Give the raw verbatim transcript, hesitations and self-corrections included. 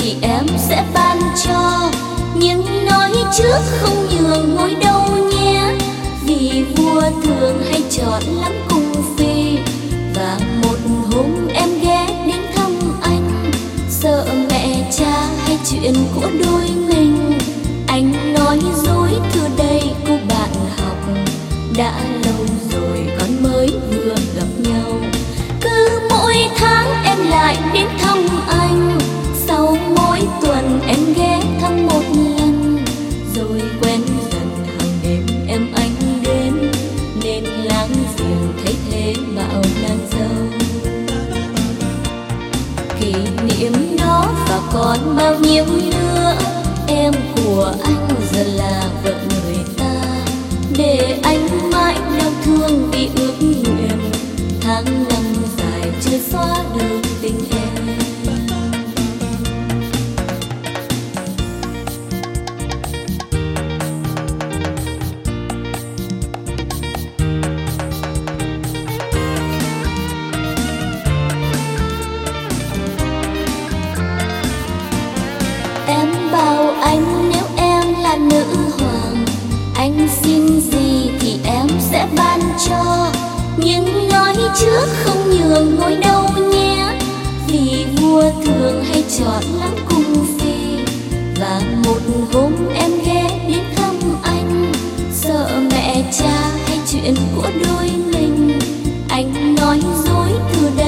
thì em sẽ ban cho, nhưng nói trước không nhường ngôi đâu nhé. Vì vua thường hay chọn lắm cung phi, và một hôm em ghé đến thăm anh, sợ mẹ cha hay chuyện của đôi mình. Anh nói dối thưa đây cô bạn học, đã lâu rồi con mới vừa gặp nhau. Cứ mỗi tháng em lại đến thăm anh, sau mỗi tuần em ghé thăm một lần. Rồi quen dần hàng đêm em anh đến, nên láng giềng thấy thế bảo nàng dâu. Kỷ niệm đó và còn bao nhiêu nữa, em của anh giờ là vợ người ta. Để anh mãi đau thương vì ước nguyện, tháng năm dài chưa xóa được tình em. Em bảo anh nếu em là nữ hoàng, anh xin gì thì em sẽ ban cho, nhưng nói trước không nhường ngôi đâu nhé. Vì vua thường hay chọn lắm cung phi, và một hôm em ghé đến thăm anh, sợ mẹ cha hay chuyện của đôi mình. Anh nói dối từ đây